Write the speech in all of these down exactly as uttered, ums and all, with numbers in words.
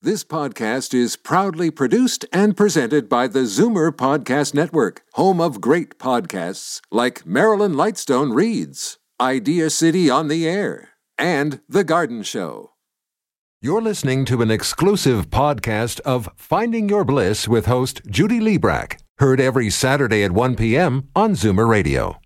This podcast is proudly produced and presented by the Zoomer Podcast Network, home of great podcasts like Marilyn Lightstone Reads, Idea City on the Air, and The Garden Show. You're listening to an exclusive podcast of Finding Your Bliss with host Judy Liebrack, heard every Saturday at one p.m. on Zoomer Radio.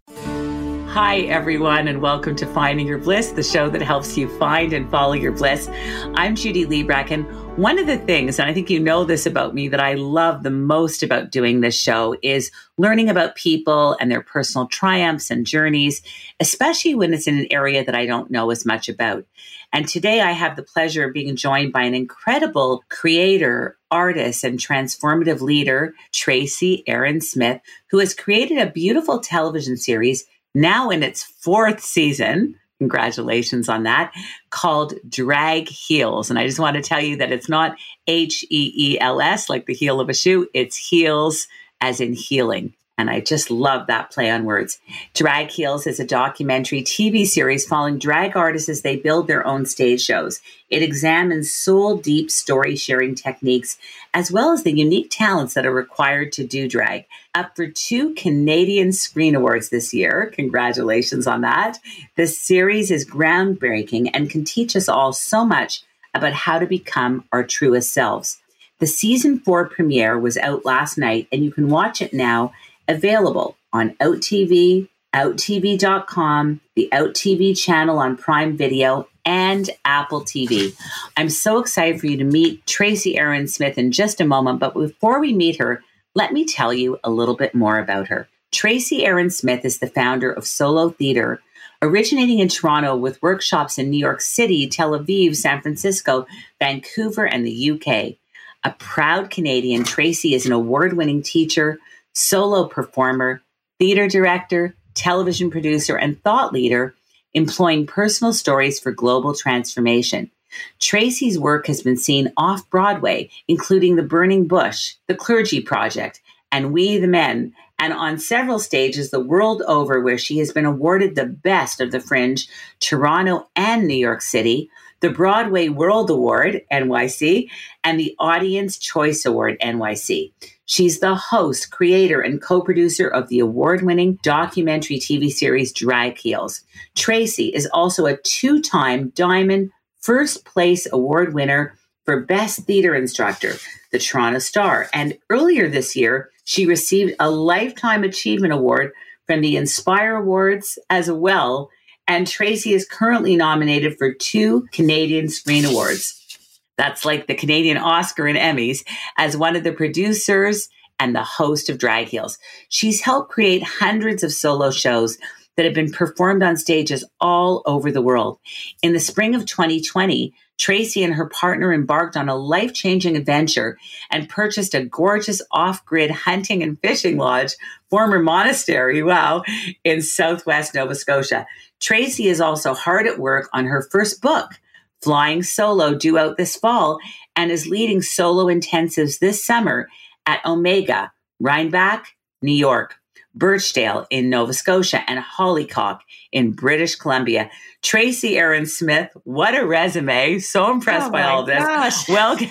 Hi, everyone, and welcome to Finding Your Bliss, the show that helps you find and follow your bliss. I'm Judy Liebrack, and one of the things, and I think you know this about me, that I love the most about doing this show is learning about people and their personal triumphs and journeys, especially when it's in an area that I don't know as much about. And today I have the pleasure of being joined by an incredible creator, artist, and transformative leader, Tracy Erin Smith, who has created a beautiful television series now in its fourth season, congratulations on that, called Drag Heels. And I just want to tell you that it's not H E E L S like the heel of a shoe, it's heels as in healing. And I just love that play on words. Drag Heels is a documentary T V series following drag artists as they build their own stage shows. It examines soul-deep story-sharing techniques, as well as the unique talents that are required to do drag. Up for two Canadian Screen Awards this year. Congratulations on that. This series is groundbreaking and can teach us all so much about how to become our truest selves. The season four premiere was out last night, and you can watch it now, available on OutTV, out T V dot com, the OutTV channel on Prime Video, and Apple T V. I'm so excited for you to meet Tracy Erin Smith in just a moment, but before we meet her, let me tell you a little bit more about her. Tracy Erin Smith is the founder of Solo Theater, originating in Toronto with workshops in New York City, Tel Aviv, San Francisco, Vancouver, and the U K. A proud Canadian, Tracy is an award-winning teacher, solo performer, theater director, television producer, and thought leader, employing personal stories for global transformation. Tracy's work has been seen off-Broadway, including The Burning Bush, The Clergy Project, and We the Men, and on several stages the world over, where she has been awarded the Best of the Fringe, Toronto and New York City, the Broadway World Award, N Y C, and the Audience Choice Award, N Y C. She's the host, creator, and co-producer of the award-winning documentary T V series Drag Heels. Tracy is also a two-time Diamond First Place Award winner for Best Theater Instructor, the Toronto Star. And earlier this year, she received a Lifetime Achievement Award from the Inspire Awards as well. And Tracy is currently nominated for two Canadian Screen Awards. That's like the Canadian Oscar and Emmys, as one of the producers and the host of Drag Heels. She's helped create hundreds of solo shows that have been performed on stages all over the world. In the spring of twenty twenty, Tracy and her partner embarked on a life-changing adventure and purchased a gorgeous off-grid hunting and fishing lodge, former monastery, wow, in southwest Nova Scotia. Tracy is also hard at work on her first book, Flying Solo, due out this fall, and is leading solo intensives this summer at Omega, Rhinebeck, New York, Birchdale in Nova Scotia, and Hollycock in British Columbia. Tracy Erin Smith, what a resume. So impressed oh by all this. Gosh. Welcome,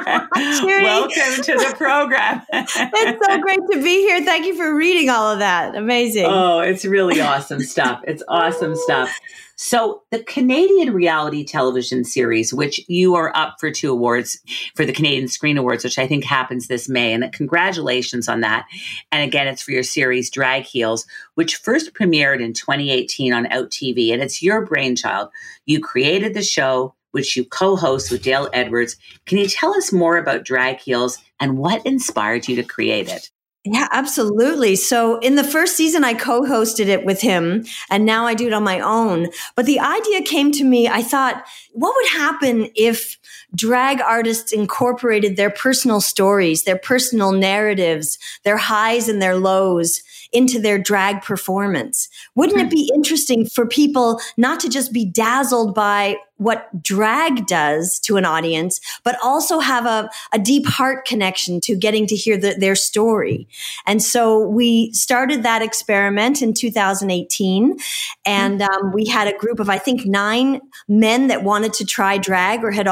welcome to the program. It's so great to be here. Thank you for reading all of that. Amazing. Oh, it's really awesome stuff. It's awesome stuff. So the Canadian reality television series, which you are up for two awards for the Canadian Screen Awards, which I think happens this May, and congratulations on that. And again, it's for your series Drag Heels, which first premiered in twenty eighteen on OutTV, and it's your brainchild. You created the show, which you co-host with Dale Edwards. Can you tell us more about Drag Heels and what inspired you to create it? Yeah, absolutely. So in the first season, I co-hosted it with him, and now I do it on my own. But the idea came to me, I thought, what would happen if drag artists incorporated their personal stories, their personal narratives, their highs and their lows into their drag performance? Wouldn't it be interesting for people not to just be dazzled by what drag does to an audience, but also have a, a deep heart connection to getting to hear the, their story? And so we started that experiment in two thousand eighteen, and um, we had a group of, I think, nine men that wanted to try drag or had already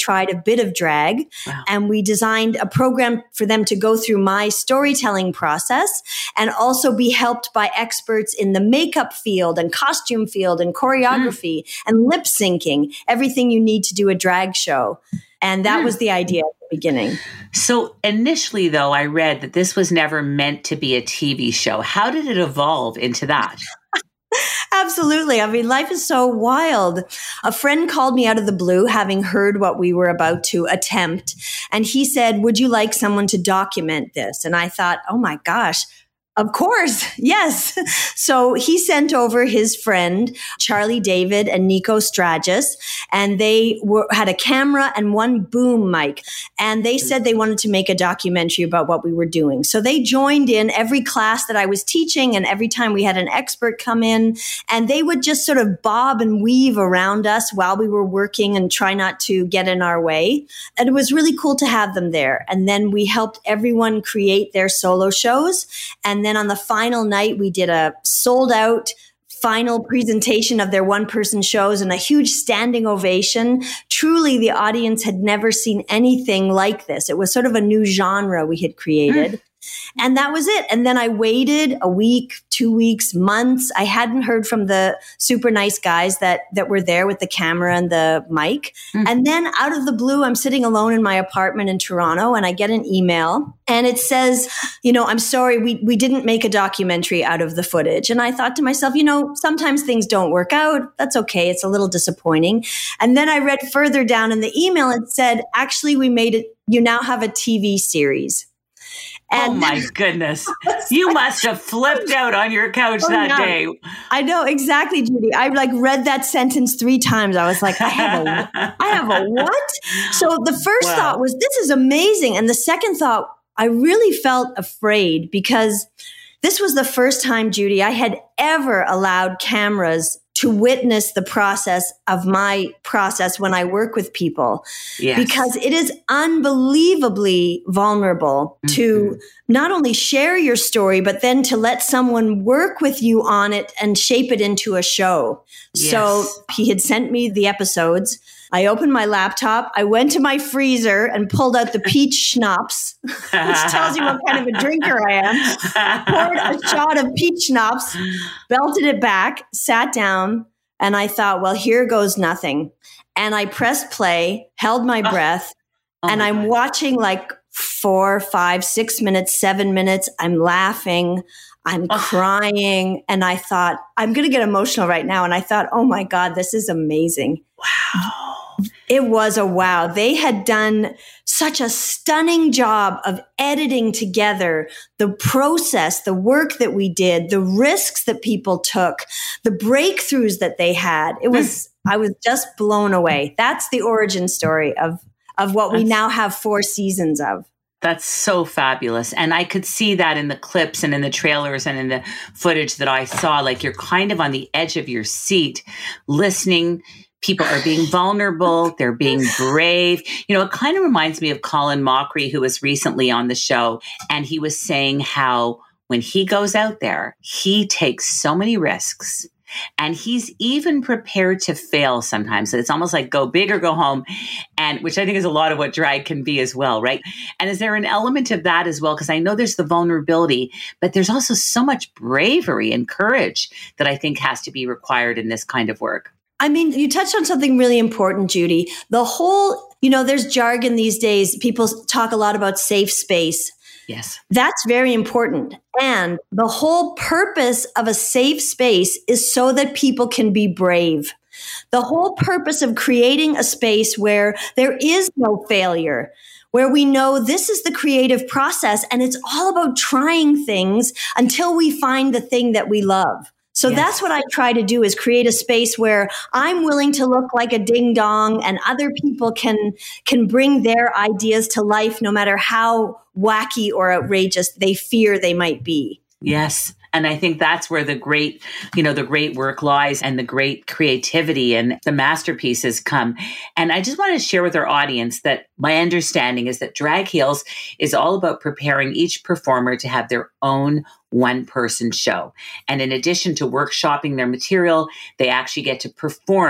tried a bit of drag. Wow. And we designed a program for them to go through my storytelling process and also be helped by experts in the makeup field and costume field and choreography mm. and lip syncing, everything you need to do a drag show. And that mm. was the idea at the beginning. So initially, though, I read that this was never meant to be a T V show. How did it evolve into that? Absolutely. I mean, life is so wild. A friend called me out of the blue, having heard what we were about to attempt. And he said, would you like someone to document this? And I thought, oh my gosh, of course. Yes. So he sent over his friend, Charlie David and Nico Stragus, and they were, had a camera and one boom mic. And they said they wanted to make a documentary about what we were doing. So they joined in every class that I was teaching and every time we had an expert come in, and they would just sort of bob and weave around us while we were working and try not to get in our way. And it was really cool to have them there. And then we helped everyone create their solo shows. And And then on the final night, we did a sold out final presentation of their one person shows and a huge standing ovation. Truly, the audience had never seen anything like this. It was sort of a new genre we had created. Mm. And that was it. And then I waited a week, two weeks, months. I hadn't heard from the super nice guys that, that were there with the camera and the mic. Mm. And then out of the blue, I'm sitting alone in my apartment in Toronto and I get an email and it says, you know, I'm sorry, we, we didn't make a documentary out of the footage. And I thought to myself, you know, sometimes things don't work out. That's okay. It's a little disappointing. And then I read further down in the email, it said, actually, we made it. You now have a T V series. And oh my goodness. You must have flipped out on your couch oh, that no. day. I know, exactly, Judy. I like read that sentence three times. I was like, I have a, I have a what? So the first wow. thought was, this is amazing. And the second thought, I really felt afraid because this was the first time, Judy, I had ever allowed cameras to witness the process of my process when I work with people. Yes. Because it is unbelievably vulnerable mm-hmm. to not only share your story, but then to let someone work with you on it and shape it into a show. Yes. So he had sent me the episodes. I opened my laptop. I went to my freezer and pulled out the peach schnapps, which tells you what kind of a drinker I am. Poured a shot of peach schnapps, belted it back, sat down, and I thought, well, here goes nothing. And I pressed play, held my breath, oh, and my I'm God. watching like four, five, six minutes, seven minutes. I'm laughing. I'm oh. crying. And I thought, I'm going to get emotional right now. And I thought, oh my God, this is amazing. Wow. It was a wow. They had done such a stunning job of editing together the process, the work that we did, the risks that people took, the breakthroughs that they had. It was, I was just blown away. That's the origin story of, of what That's- we now have four seasons of. That's so fabulous. And I could see that in the clips and in the trailers and in the footage that I saw. Like you're kind of on the edge of your seat listening. People are being vulnerable. They're being brave. You know, it kind of reminds me of Colin Mockery, who was recently on the show. And he was saying how when he goes out there, he takes so many risks. And he's even prepared to fail sometimes. So it's almost like go big or go home, and which I think is a lot of what drag can be as well, right? And is there an element of that as well? Because I know there's the vulnerability, but there's also so much bravery and courage that I think has to be required in this kind of work. I mean, you touched on something really important, Judy. The whole, you know, there's jargon these days. People talk a lot about safe space. Yes. That's very important. And the whole purpose of a safe space is so that people can be brave. The whole purpose of creating a space where there is no failure, where we know this is the creative process and it's all about trying things until we find the thing that we love. So yes. that's what I try to do, is create a space where I'm willing to look like a ding dong and other people can can bring their ideas to life no matter how wacky or outrageous they fear they might be. Yes. And I think that's where the great, you know, the great work lies and the great creativity and the masterpieces come. And I just want to share with our audience that my understanding is that Drag Heals is all about preparing each performer to have their own one-person show. And in addition to workshopping their material, they actually get to perform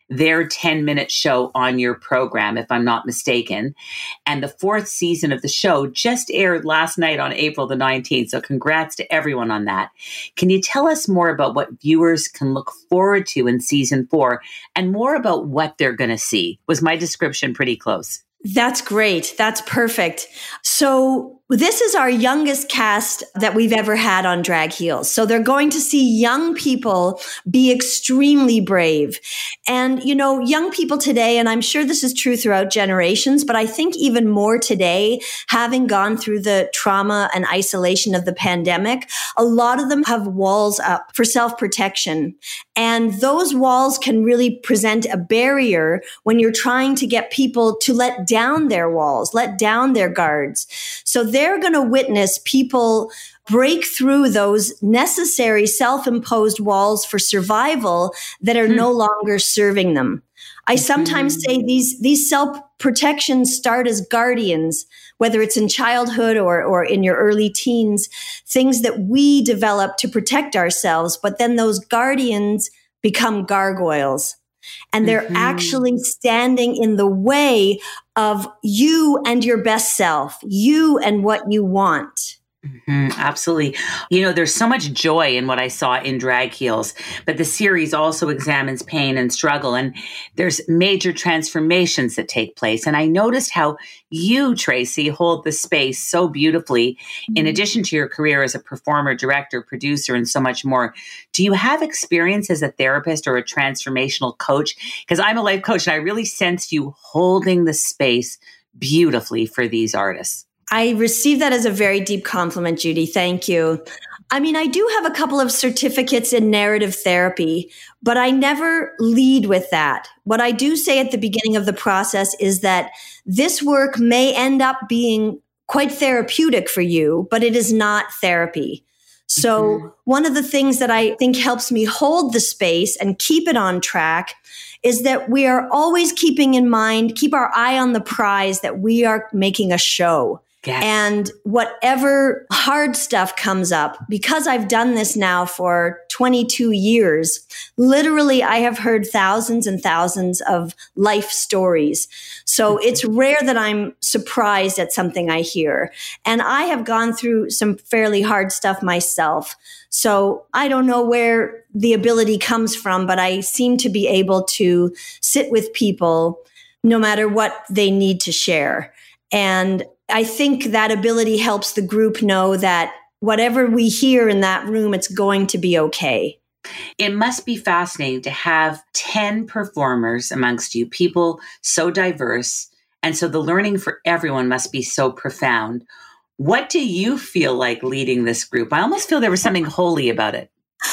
their ten minute show on your program, if I'm not mistaken. And the fourth season of the show just aired last night on April the nineteenth. So congrats to everyone on that. Can you tell us more about what viewers can look forward to in season four and more about what they're going to see? Was my description pretty close? That's great. That's perfect. So this is our youngest cast that we've ever had on Drag Heels. So they're going to see young people be extremely brave. And, you know, young people today, and I'm sure this is true throughout generations, but I think even more today, having gone through the trauma and isolation of the pandemic, a lot of them have walls up for self-protection. And those walls can really present a barrier when you're trying to get people to let down their walls, let down their guards. So they're going to witness people break through those necessary self-imposed walls for survival that are hmm. no longer serving them. I sometimes say these, these self-protections start as guardians, whether it's in childhood or, or in your early teens, things that we develop to protect ourselves, but then those guardians become gargoyles. And they're mm-hmm. actually standing in the way of you and your best self, you and what you want. Mm-hmm, absolutely. You know, there's so much joy in what I saw in Drag Heels, but the series also examines pain and struggle, and there's major transformations that take place. And I noticed how you, Tracy, hold the space so beautifully, mm-hmm. in addition to your career as a performer, director, producer, and so much more. Do you have experience as a therapist or a transformational coach? Because I'm a life coach, and I really sense you holding the space beautifully for these artists. I received that as a very deep compliment, Judy. Thank you. I mean, I do have a couple of certificates in narrative therapy, but I never lead with that. What I do say at the beginning of the process is that this work may end up being quite therapeutic for you, but it is not therapy. So mm-hmm. one of the things that I think helps me hold the space and keep it on track is that we are always keeping in mind, keep our eye on the prize that we are making a show. Yes. And whatever hard stuff comes up, because I've done this now for twenty-two years, literally I have heard thousands and thousands of life stories. So it's rare that I'm surprised at something I hear. And I have gone through some fairly hard stuff myself. So I don't know where the ability comes from, but I seem to be able to sit with people no matter what they need to share. And I think that ability helps the group know that whatever we hear in that room, it's going to be okay. It must be fascinating to have ten performers amongst you, people so diverse. And so the learning for everyone must be so profound. What do you feel like leading this group? I almost feel there was something holy about it.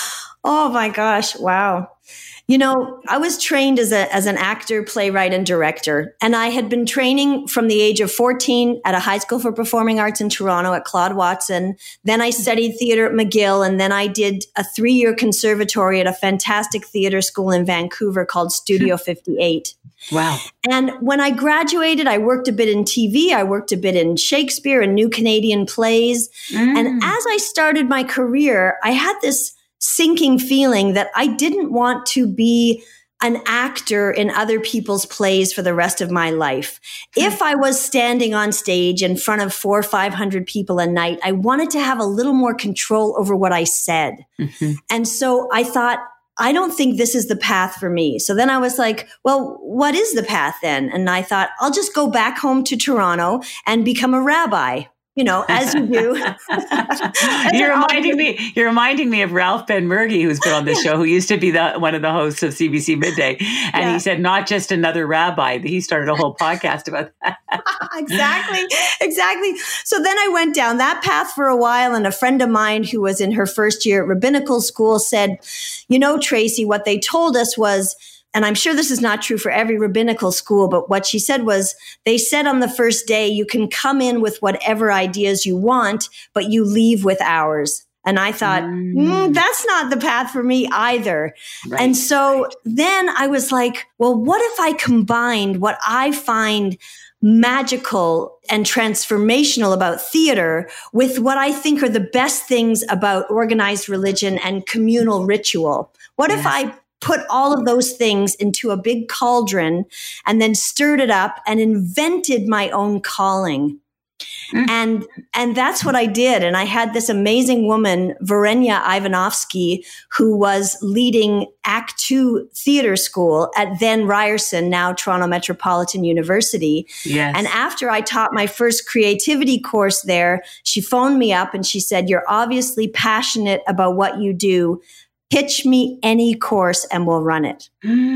Oh my gosh. Wow. You know, I was trained as a as an actor, playwright, and director, and I had been training from the age of fourteen at a high school for performing arts in Toronto at Claude Watson. Then I studied theater at McGill, and then I did a three-year conservatory at a fantastic theater school in Vancouver called Studio fifty-eight. Wow. And when I graduated, I worked a bit in T V. I worked a bit in Shakespeare and New Canadian plays. Mm. And as I started my career, I had this sinking feeling that I didn't want to be an actor in other people's plays for the rest of my life. If I was standing on stage in front of four or five hundred people a night, I wanted to have a little more control over what I said. Mm-hmm. And so I thought, I don't think this is the path for me. So then I was like, well, what is the path then? And I thought, I'll just go back home to Toronto and become a rabbi. You know, as you do. as you're reminding me. You're reminding me of Ralph Ben-Mergui, who's been on the show, who used to be the one of the hosts of C B C Midday, and yeah. he said, "Not just another rabbi." He started a whole podcast about that. exactly, exactly. So then I went down that path for a while, and a friend of mine who was in her first year at rabbinical school said, "You know, Tracy, what they told us was." And I'm sure this is not true for every rabbinical school, but what she said was, they said on the first day, you can come in with whatever ideas you want, but you leave with ours. And I thought, mm. Mm, that's not the path for me either. Right, and so right. then I was like, well, what if I combined what I find magical and transformational about theater with what I think are the best things about organized religion and communal ritual? What yes. if I put all of those things into a big cauldron and then stirred it up and invented my own calling. Mm. And, and that's what I did. And I had this amazing woman, Verenia Ivanovsky, who was leading Act Two theater school at then Ryerson, now Toronto Metropolitan University. Yes. And after I taught my first creativity course there, she phoned me up and she said, "You're obviously passionate about what you do. Pitch me any course and we'll run it."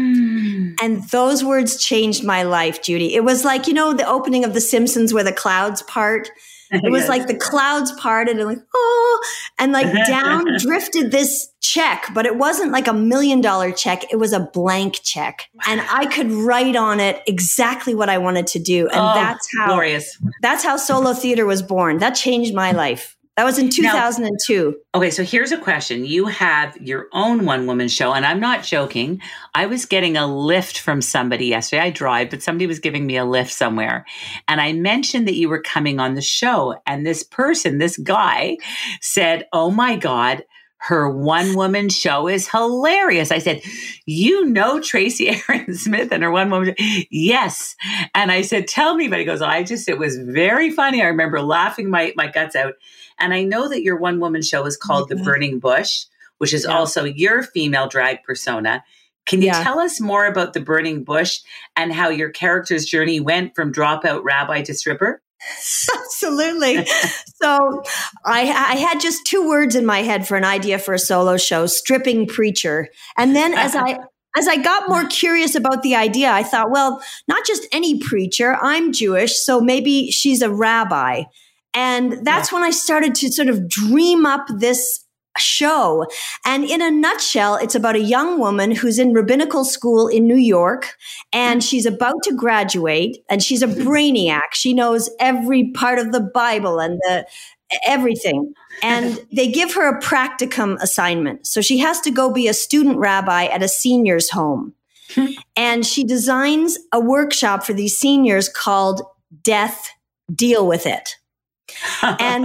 Mm. And those words changed my life, Judy. It was like, you know, the opening of The Simpsons where the clouds part. It was yes. like the clouds parted and like, oh, and like down drifted this check, but it wasn't like a million dollar check. It was a blank check. Wow. And I could write on it exactly what I wanted to do. And oh, that's how, glorious. That's how solo theater was born. That changed my life. That was in two thousand two. Now, okay, so here's a question. You have your own one-woman show, and I'm not joking. I was getting a lift from somebody yesterday. I drive, but somebody was giving me a lift somewhere. And I mentioned that you were coming on the show. And this person, this guy, said, "Oh my God, her one-woman show is hilarious." I said, "You know Tracy Aaron Smith and her one-woman show?" "Yes." And I said, "Tell me." But he goes, I just, it was very funny. I remember laughing my, my guts out. And I know that your one-woman show is called mm-hmm. The Burning Bush, which is yeah. also your female drag persona. Can you yeah. tell us more about The Burning Bush and how your character's journey went from dropout rabbi to stripper? Absolutely. So I, I had just two words in my head for an idea for a solo show: stripping preacher. And then as I as I got more curious about the idea, I thought, well, not just any preacher. I'm Jewish, so maybe she's a rabbi. And that's yeah. when I started to sort of dream up this show. And in a nutshell, it's about a young woman who's in rabbinical school in New York, and she's about to graduate, and she's a brainiac. She knows every part of the Bible and the everything. And they give her a practicum assignment. So she has to go be a student rabbi at a senior's home. And she designs a workshop for these seniors called Death, Deal with It. And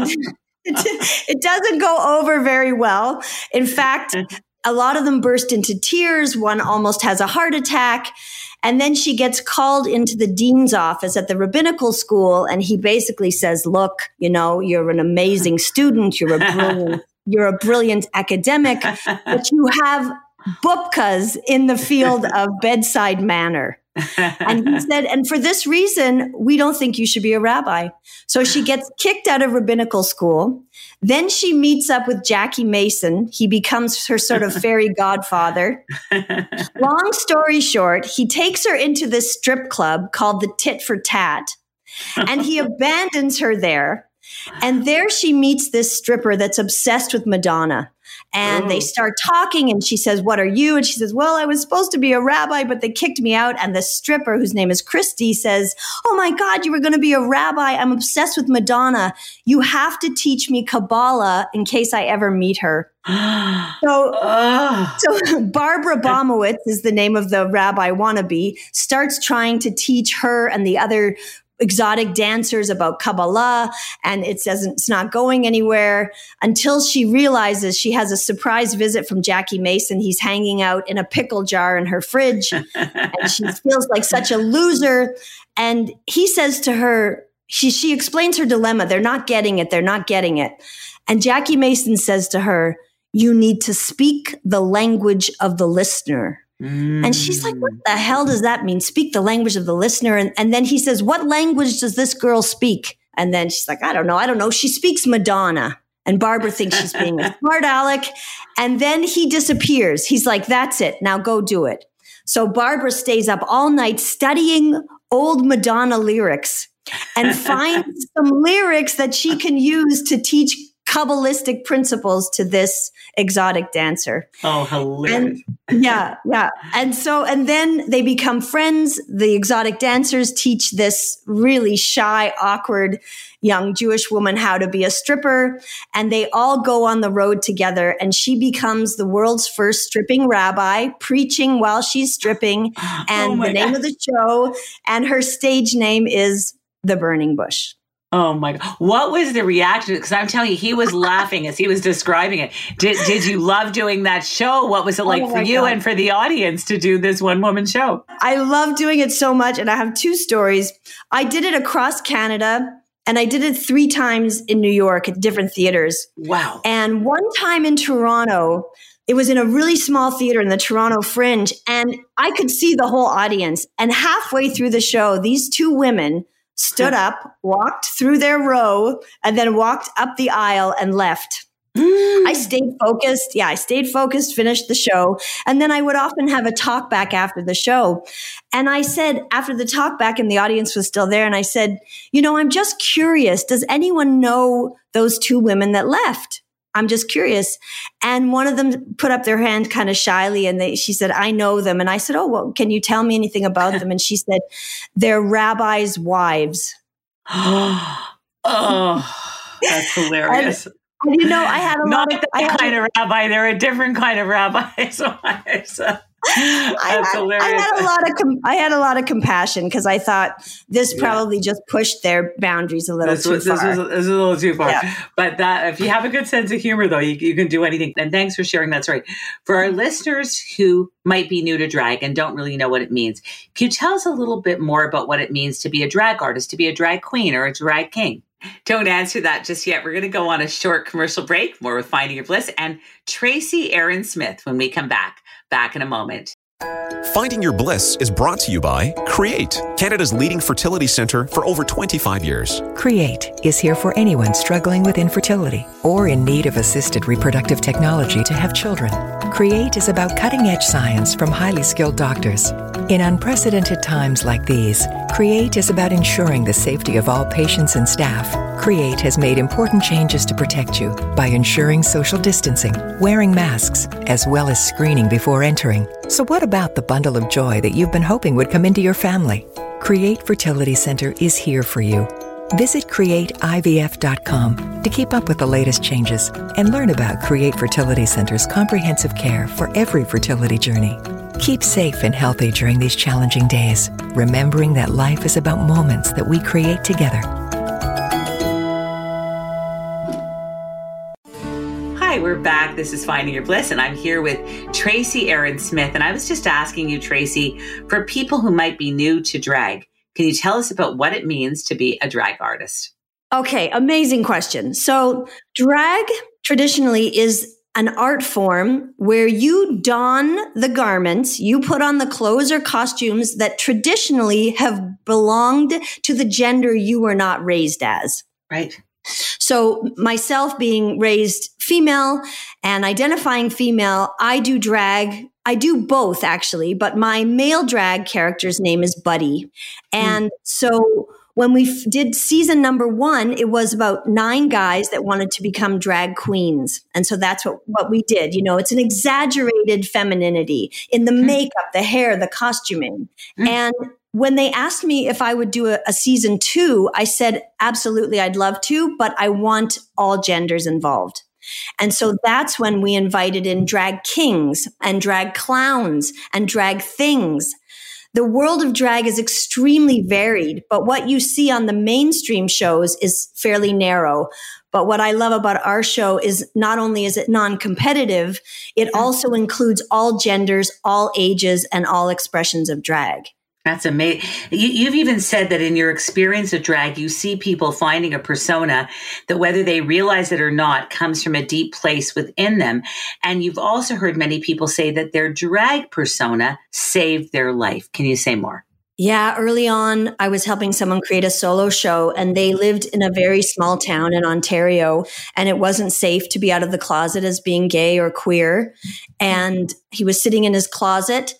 it, it doesn't go over very well. In fact, a lot of them burst into tears. One almost has a heart attack. And then she gets called into the dean's office at the rabbinical school. And he basically says, "Look, you know, you're an amazing student. You're a brilliant, you're a brilliant academic, but you have bupkas in the field of bedside manner." And he said, "And for this reason, we don't think you should be a rabbi." So she gets kicked out of rabbinical school. Then she meets up with Jackie Mason. He becomes her sort of fairy godfather. Long story short, he takes her into this strip club called the Tit for Tat, and he abandons her there. And there she meets this stripper that's obsessed with Madonna. And oh. they start talking, and she says, "What are you?" And she says, "Well, I was supposed to be a rabbi, but they kicked me out." And the stripper, whose name is Christy, says, "Oh my God, you were going to be a rabbi. I'm obsessed with Madonna. You have to teach me Kabbalah in case I ever meet her." so, oh. so Barbara Bomowitz is the name of the rabbi wannabe, starts trying to teach her and the other exotic dancers about Kabbalah, and it doesn't, it's not going anywhere until she realizes she has a surprise visit from Jackie Mason. He's hanging out in a pickle jar in her fridge, and she feels like such a loser. And he says to her, she, she explains her dilemma. They're not getting it. They're not getting it. And Jackie Mason says to her, "You need to speak the language of the listener." Mm. And she's like, "What the hell does that mean? Speak the language of the listener." And, and then he says, "What language does this girl speak?" And then she's like, "I don't know. I don't know. She speaks Madonna." And Barbara thinks she's being a smart aleck. And then he disappears. He's like, "That's it. Now go do it." So Barbara stays up all night studying old Madonna lyrics and finds some lyrics that she can use to teach Kabbalistic principles to this exotic dancer. Oh, hilarious. And, yeah, yeah. And so, and then they become friends. The exotic dancers teach this really shy, awkward young Jewish woman how to be a stripper. And they all go on the road together. And she becomes the world's first stripping rabbi, preaching while she's stripping. And oh the name God. of the show and her stage name is The Burning Bush. Oh my God. What was the reaction? Because I'm telling you, he was laughing as he was describing it. Did Did you love doing that show? What was it like oh for you God. and for the audience to do this one woman show? I love doing it so much. And I have two stories. I did it across Canada and I did it three times in New York at different theaters. Wow. And one time in Toronto, it was in a really small theater in the Toronto Fringe. And I could see the whole audience. And halfway through the show, these two women stood up, walked through their row, and then walked up the aisle and left. Mm. I stayed focused. Yeah, I stayed focused, finished the show. And then I would often have a talk back after the show. And I said, after the talk back and the audience was still there, and I said, you know, I'm just curious. Does anyone know those two women that left? I'm just curious. And one of them put up their hand kind of shyly and they, she said, I know them. And I said, oh, well, can you tell me anything about them? And she said, they're rabbis' wives. Oh, that's hilarious. and, and, you know, I had a Not lot of that I had kind a, of rabbi. They're a different kind of rabbi's wives. I That's had, hilarious. I had a lot of com- I had a lot of compassion because I thought this probably yeah. just pushed their boundaries a little this too was, far. This was, this was a little too far. Yeah. But that, if you have a good sense of humor, though, you, you can do anything. And thanks for sharing that story. For our listeners who might be new to drag and don't really know what it means, can you tell us a little bit more about what it means to be a drag artist, to be a drag queen or a drag king? Don't answer that just yet. We're going to go on a short commercial break, more with Finding Your Bliss and Tracy Aaron Smith when we come back. Back in a moment. Finding Your Bliss is brought to you by Create, Canada's leading fertility centre for over twenty-five years. Create is here for anyone struggling with infertility or in need of assisted reproductive technology to have children. Create is about cutting-edge science from highly skilled doctors. In unprecedented times like these, Create is about ensuring the safety of all patients and staff. Create has made important changes to protect you by ensuring social distancing, wearing masks, as well as screening before entering. So what about the bundle of joy that you've been hoping would come into your family? Create Fertility Center is here for you. Visit create I V F dot com to keep up with the latest changes and learn about Create Fertility Center's comprehensive care for every fertility journey. Keep safe and healthy during these challenging days, remembering that life is about moments that we create together. Hi, we're back. This is Finding Your Bliss, and I'm here with Tracy Aaron Smith. And I was just asking you, Tracy, for people who might be new to drag, can you tell us about what it means to be a drag artist? Okay, amazing question. So drag traditionally is an art form where you don the garments, you put on the clothes or costumes that traditionally have belonged to the gender you were not raised as. Right. So myself being raised female and identifying female, I do drag. I do both actually, but my male drag character's name is Buddy. And mm. so when we f- did season number one, it was about nine guys that wanted to become drag queens. And so that's what, what we did. You know, it's an exaggerated femininity in the mm. makeup, the hair, the costuming. Mm. And when they asked me if I would do a, a season two, I said, absolutely, I'd love to, but I want all genders involved. And so that's when we invited in drag kings and drag clowns and drag things. The world of drag is extremely varied, but what you see on the mainstream shows is fairly narrow. But what I love about our show is not only is it non-competitive, it also includes all genders, all ages, and all expressions of drag. That's amazing. You, you've even said that in your experience of drag, you see people finding a persona that whether they realize it or not comes from a deep place within them. And you've also heard many people say that their drag persona saved their life. Can you say more? Yeah, early on, I was helping someone create a solo show and they lived in a very small town in Ontario and it wasn't safe to be out of the closet as being gay or queer. And he was sitting in his closet.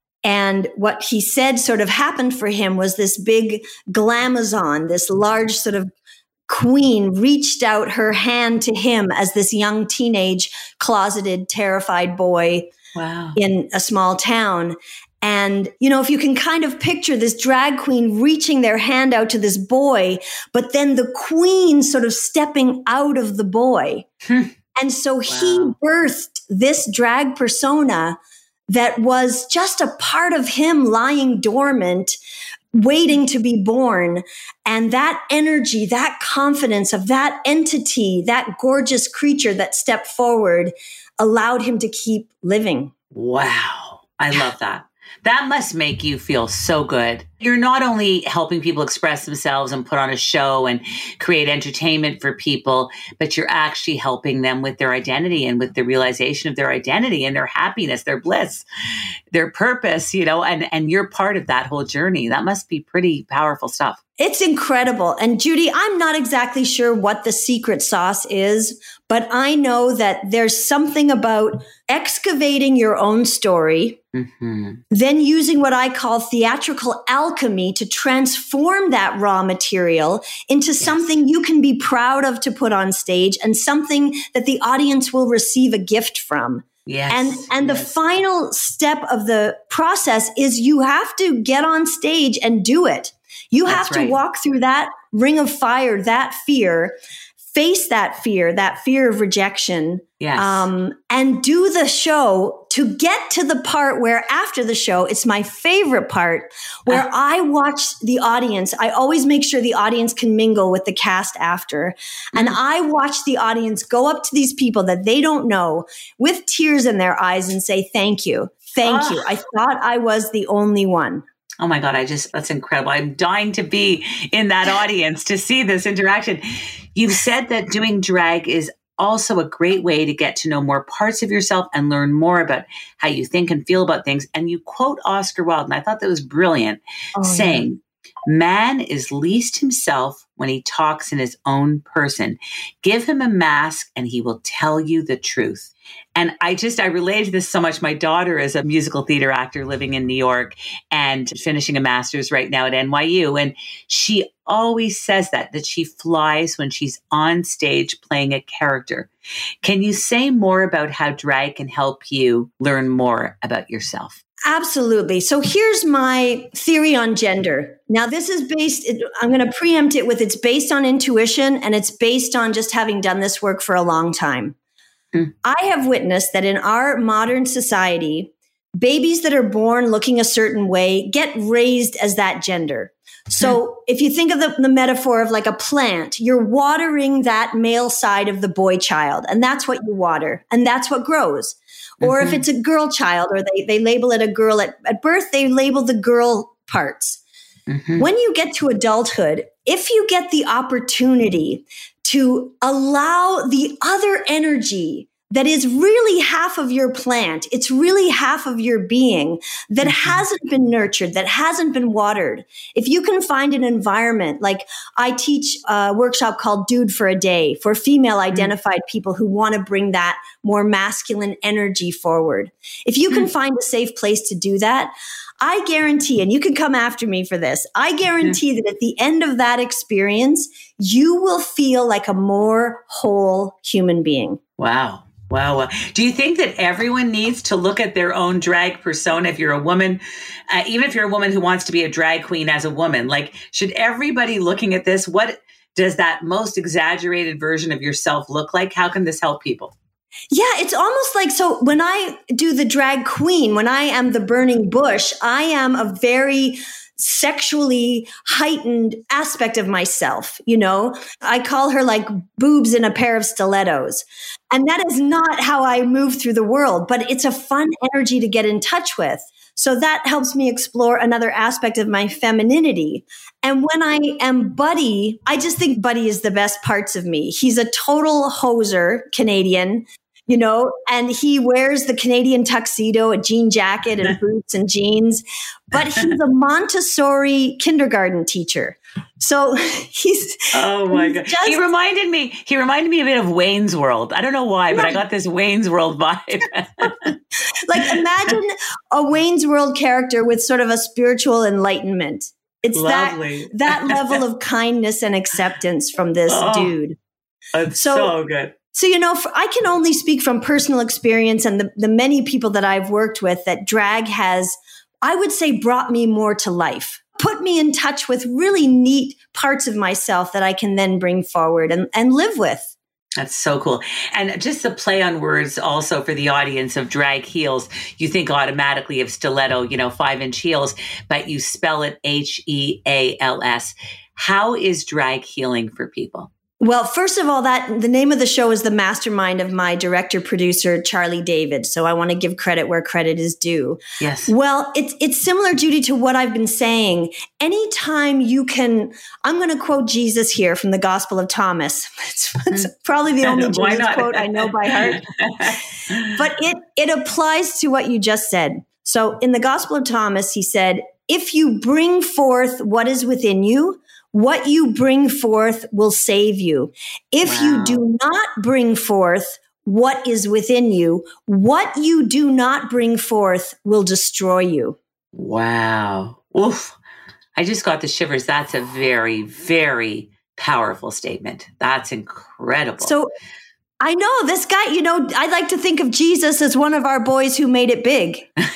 And what he said sort of happened for him was this big glamazon, this large sort of queen reached out her hand to him as this young teenage closeted, terrified boy wow. in a small town. And, you know, if you can kind of picture this drag queen reaching their hand out to this boy, but then the queen sort of stepping out of the boy. And so wow. he birthed this drag persona that was just a part of him lying dormant waiting to be born. And that energy, that confidence of that entity, that gorgeous creature that stepped forward allowed him to keep living. Wow. I love that. That must make you feel so good. You're not only helping people express themselves and put on a show and create entertainment for people, but you're actually helping them with their identity and with the realization of their identity and their happiness, their bliss, their purpose, you know, and, and you're part of that whole journey. That must be pretty powerful stuff. It's incredible. And Judy, I'm not exactly sure what the secret sauce is, but I know that there's something about excavating your own story, mm-hmm. then using what I call theatrical alchemy to transform that raw material into yes. something you can be proud of to put on stage and something that the audience will receive a gift from. Yes. And and yes. the final step of the process is you have to get on stage and do it. You have That's to right. walk through that ring of fire, that fear, face that fear, that fear of rejection, yes. um, and do the show to get to the part where after the show, it's my favorite part, where uh, I watch the audience. I always make sure the audience can mingle with the cast after. Mm-hmm. And I watch the audience go up to these people that they don't know with tears in their eyes and say, thank you. Thank oh. you. I thought I was the only one. Oh my God, I just, that's incredible. I'm dying to be in that audience to see this interaction. You've said that doing drag is also a great way to get to know more parts of yourself and learn more about how you think and feel about things. And you quote Oscar Wilde, and I thought that was brilliant, oh, saying, yeah. man is least himself when he talks in his own person. Give him a mask and he will tell you the truth. And I just, I related to this so much. My daughter is a musical theater actor living in New York and finishing a master's right now at N Y U. And she always says that, that she flies when she's on stage playing a character. Can you say more about how drag can help you learn more about yourself? Absolutely. So here's my theory on gender. Now, this is based, I'm going to preempt it with it's based on intuition and it's based on just having done this work for a long time. Mm. I have witnessed that in our modern society, babies that are born looking a certain way get raised as that gender. So mm. if you think of the, the metaphor of like a plant, you're watering that male side of the boy child, and that's what you water, and that's what grows. Or mm-hmm. if it's a girl child, or they, they label it a girl at, at birth, they label the girl parts. Mm-hmm. When you get to adulthood, if you get the opportunity to allow the other energy that is really half of your plant, it's really half of your being that mm-hmm. hasn't been nurtured, that hasn't been watered. If you can find an environment, like I teach a workshop called Dude for a Day for female identified mm-hmm. people who want to bring that more masculine energy forward. If you can mm-hmm. find a safe place to do that, I guarantee, and you can come after me for this, I guarantee mm-hmm. that at the end of that experience, you will feel like a more whole human being. Wow. Wow. Do you think that everyone needs to look at their own drag persona? If you're a woman, uh, even if you're a woman who wants to be a drag queen as a woman, like, should everybody looking at this, what does that most exaggerated version of yourself look like? How can this help people? Yeah, it's almost like, so when I do the drag queen, when I am the burning bush, I am a very sexually heightened aspect of myself. You know, I call her like boobs in a pair of stilettos. And that is not how I move through the world, but it's a fun energy to get in touch with. So that helps me explore another aspect of my femininity. And when I am Buddy, I just think Buddy is the best parts of me. He's a total hoser Canadian, you know, and he wears the Canadian tuxedo, a jean jacket and boots and jeans, but he's a Montessori kindergarten teacher. So he's, oh my God. Just, he reminded me, he reminded me a bit of Wayne's World. I don't know why, but I got this Wayne's World vibe. Like, imagine a Wayne's World character with sort of a spiritual enlightenment. It's Lovely. that, that level of kindness and acceptance from this oh, dude. That's so, so good. So, you know, for, I can only speak from personal experience and the, the many people that I've worked with that drag has, I would say, brought me more to life, put me in touch with really neat parts of myself that I can then bring forward and, and live with. That's so cool. And just the play on words also for the audience of drag heels, you think automatically of stiletto, you know, five inch heels, but you spell it H E A L S. How is drag healing for people? Well, first of all, that the name of the show is the mastermind of my director producer, Charlie David. So I want to give credit where credit is due. Yes. Well, it's it's similar, Judy, to what I've been saying. Anytime you can, I'm going to quote Jesus here from the Gospel of Thomas. It's, it's probably the only Jesus quote I know by heart. But it it applies to what you just said. So in the Gospel of Thomas, he said, if you bring forth what is within you, what you bring forth will save you. If wow. you do not bring forth what is within you, what you do not bring forth will destroy you. Wow. Oof. I just got the shivers. That's a very, very powerful statement. That's incredible. So I know this guy, you know, I like to think of Jesus as one of our boys who made it big.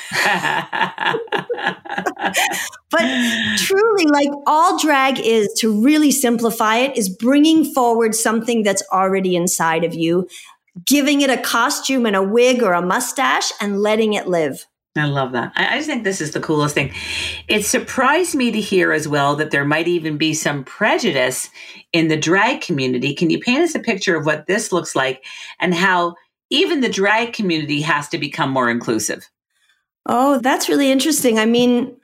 But truly, like all drag is, to really simplify it, is bringing forward something that's already inside of you, giving it a costume and a wig or a mustache and letting it live. I love that. I just think this is the coolest thing. It surprised me to hear as well that there might even be some prejudice in the drag community. Can you paint us a picture of what this looks like and how even the drag community has to become more inclusive? Oh, that's really interesting. I mean,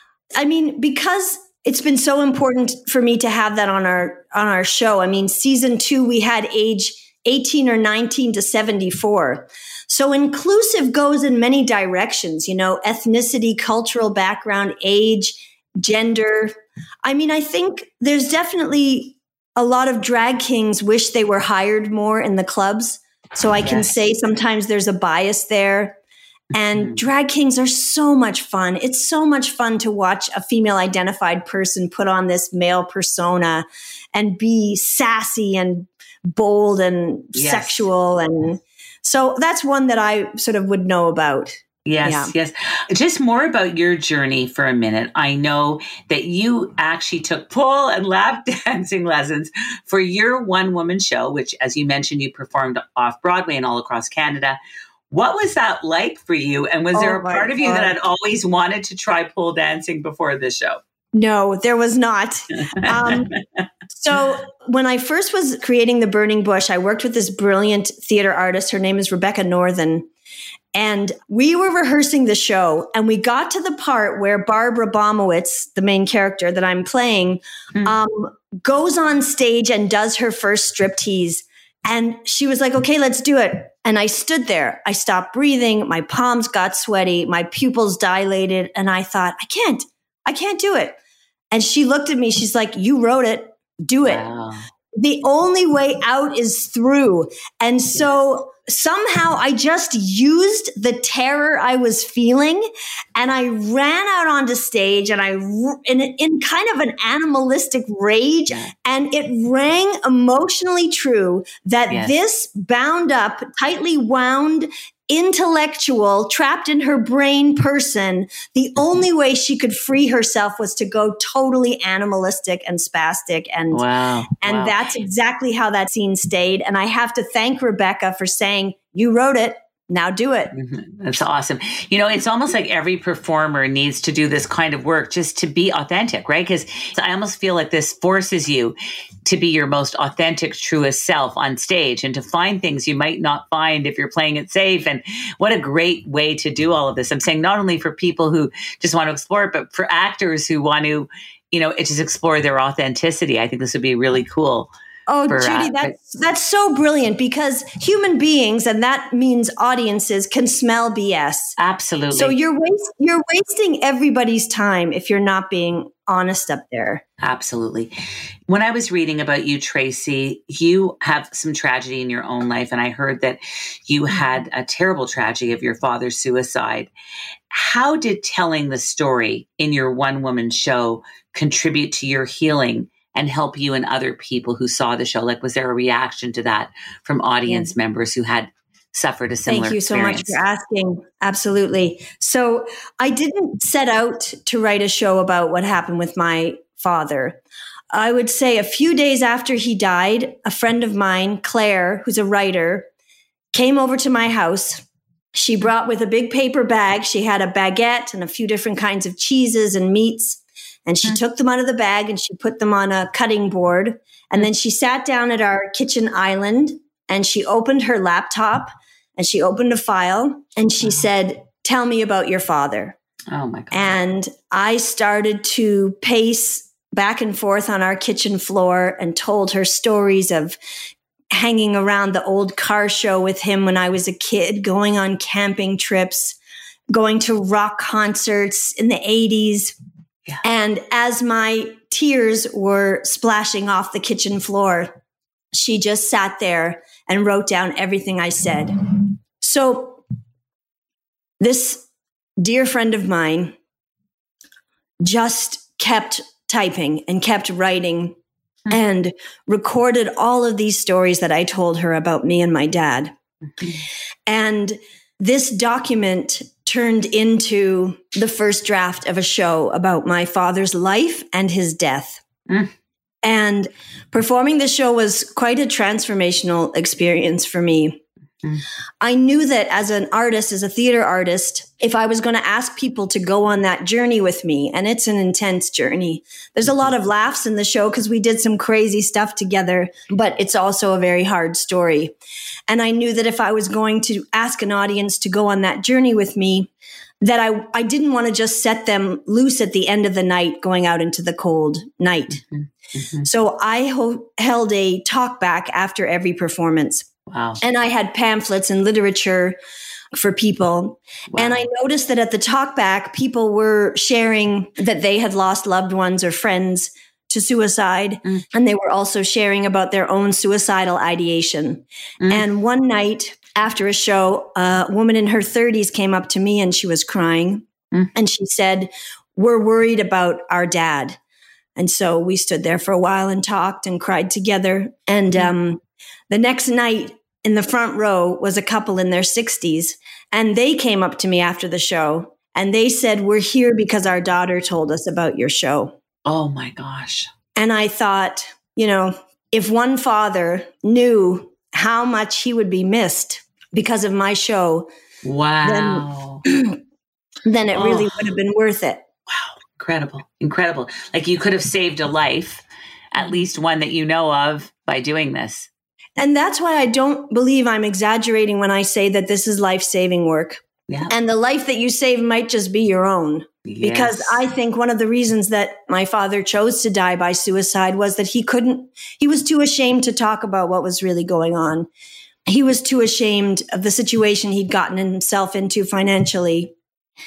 I mean, because it's been so important for me to have that on our on our show. I mean, season two, we had age eighteen or nineteen to seventy-four. So inclusive goes in many directions, you know, ethnicity, cultural background, age, gender. I mean, I think there's definitely a lot of drag kings wish they were hired more in the clubs. So I can yes. say sometimes there's a bias there. And drag kings are so much fun. It's so much fun to watch a female identified person put on this male persona and be sassy and bold and yes. sexual. And so that's one that I sort of would know about. Yes, yeah. yes. Just more about your journey for a minute. I know that you actually took pole and lap dancing lessons for your one-woman show, which, as you mentioned, you performed off-Broadway and all across Canada. What was that like for you? And was oh there a part of you God. that had always wanted to try pole dancing before this show? No, there was not. Um, so when I first was creating The Burning Bush, I worked with this brilliant theater artist. Her name is Rebecca Northern. And we were rehearsing the show, and we got to the part where Barbara Bomowitz, the main character that I'm playing, mm. um, goes on stage and does her first striptease. And she was like, okay, let's do it. And I stood there. I stopped breathing. My palms got sweaty. My pupils dilated. And I thought, I can't, I can't do it. And she looked at me. She's like, you wrote it. Do it. Wow. The only way out is through. And so somehow I just used the terror I was feeling, and I ran out onto stage, and I in, in kind of an animalistic rage, yeah. and it rang emotionally true that yes. this bound up, tightly wound, intellectual, trapped in her brain person, the only way she could free herself was to go totally animalistic and spastic. And, wow. and wow. that's exactly how that scene stayed. And I have to thank Rebecca for saying, you wrote it. Now do it. Mm-hmm. That's awesome. You know, it's almost like every performer needs to do this kind of work just to be authentic, right? Because I almost feel like this forces you to be your most authentic, truest self on stage and to find things you might not find if you're playing it safe. And what a great way to do all of this. I'm saying not only for people who just want to explore it, but for actors who want to, you know, just explore their authenticity. I think this would be really cool. Oh, for, Judy, uh, that's that's so brilliant, because human beings, and that means audiences, can smell B S. Absolutely. So you're waste, you're wasting everybody's time if you're not being honest up there. Absolutely. When I was reading about you, Tracy, you have some tragedy in your own life, and I heard that you had a terrible tragedy of your father's suicide. How did telling the story in your one-woman show contribute to your healing and help you and other people who saw the show? Like, was there a reaction to that from audience yeah. members who had suffered a similar experience? Thank you experience? so much for asking. Absolutely. So I didn't set out to write a show about what happened with my father. I would say a few days after he died, a friend of mine, Claire, who's a writer, came over to my house. She brought with a big paper bag. She had a baguette and a few different kinds of cheeses and meats. And she mm-hmm. took them out of the bag and she put them on a cutting board. And then she sat down at our kitchen island and she opened her laptop and she opened a file and she said, "Tell me about your father." Oh my God. And I started to pace back and forth on our kitchen floor and told her stories of hanging around the old car show with him when I was a kid, going on camping trips, going to rock concerts in the eighties. Yeah. And as my tears were splashing off the kitchen floor, she just sat there and wrote down everything I said. So this dear friend of mine just kept typing and kept writing mm-hmm. and recorded all of these stories that I told her about me and my dad. Mm-hmm. And this document turned into the first draft of a show about my father's life and his death. Mm. And performing the show was quite a transformational experience for me. Mm. I knew that as an artist, as a theater artist, if I was going to ask people to go on that journey with me, and it's an intense journey, there's a lot of laughs in the show because we did some crazy stuff together, but it's also a very hard story. And I knew that if I was going to ask an audience to go on that journey with me, that I, I didn't want to just set them loose at the end of the night going out into the cold night. Mm-hmm. Mm-hmm. So I ho- held a talk back after every performance. Wow. And I had pamphlets and literature for people. Wow. And I noticed that at the talk back, people were sharing that they had lost loved ones or friends to suicide. Mm. And they were also sharing about their own suicidal ideation. Mm. And one night after a show, a woman in her thirties came up to me and she was crying. Mm. And she said, "We're worried about our dad." And so we stood there for a while and talked and cried together. And mm. um, the next night in the front row was a couple in their sixties. And they came up to me after the show and they said, "We're here because our daughter told us about your show." Oh my gosh. And I thought, you know, if one father knew how much he would be missed because of my show, wow, then, then it oh. really would have been worth it. Wow. Incredible. Incredible. Like you could have saved a life, at least one that you know of, by doing this. And that's why I don't believe I'm exaggerating when I say that this is life-saving work. Yeah. And the life that you save might just be your own. Yes. Because I think one of the reasons that my father chose to die by suicide was that he couldn't, he was too ashamed to talk about what was really going on. He was too ashamed of the situation he'd gotten himself into financially.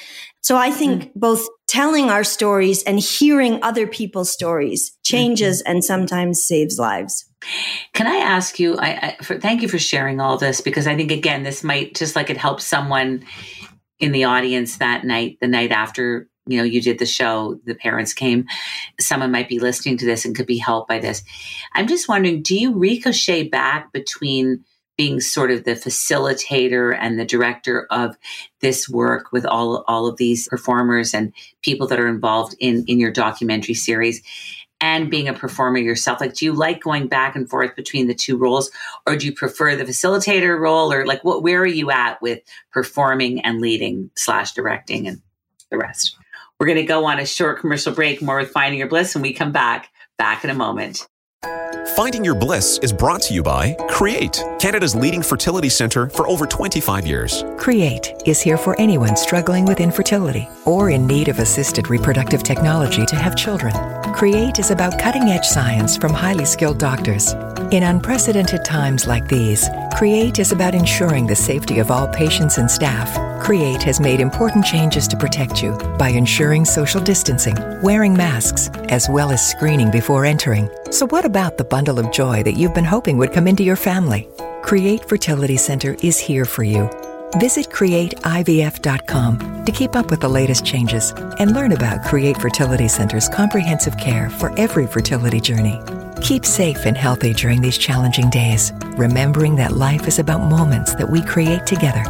So I think mm. both telling our stories and hearing other people's stories changes mm-hmm. and sometimes saves lives. Can I ask you, I, I for, thank you for sharing all this, because I think, again, this might, just like it helped someone in the audience that night, the night after, you know, you did the show, the parents came, someone might be listening to this and could be helped by this. I'm just wondering, do you ricochet back between being sort of the facilitator and the director of this work with all, all of these performers and people that are involved in, in your documentary series, and being a performer yourself? Like, do you like going back and forth between the two roles, or do you prefer the facilitator role, or like what, where are you at with performing and leading slash directing and the rest? We're going to go on a short commercial break, more with Finding Your Bliss, when we come back, back in a moment. Finding Your Bliss is brought to you by Create, Canada's leading fertility centre for over twenty-five years. Create is here for anyone struggling with infertility or in need of assisted reproductive technology to have children. Create is about cutting-edge science from highly skilled doctors. In unprecedented times like these, Create is about ensuring the safety of all patients and staff. Create has made important changes to protect you by ensuring social distancing, wearing masks, as well as screening before entering. So what about the bundle of joy that you've been hoping would come into your family? Create Fertility Center is here for you. Visit create I V F dot com to keep up with the latest changes and learn about Create Fertility Center's comprehensive care for every fertility journey. Keep safe and healthy during these challenging days, remembering that life is about moments that we create together.